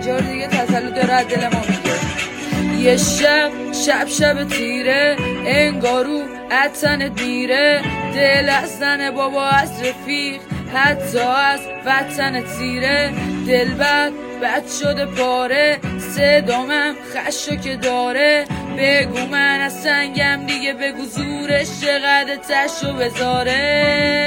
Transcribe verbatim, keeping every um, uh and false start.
جار دیگه تسلط داره از دل ما میگه. یه شب شب شب تیره انگارو اتنت میره، دل از زن بابا از رفیق حتی از وطن تیره، دل بد بد شده پاره صدامم خشو که داره، بگو من از سنگم دیگه بگو زورش چقدر تشو بذاره.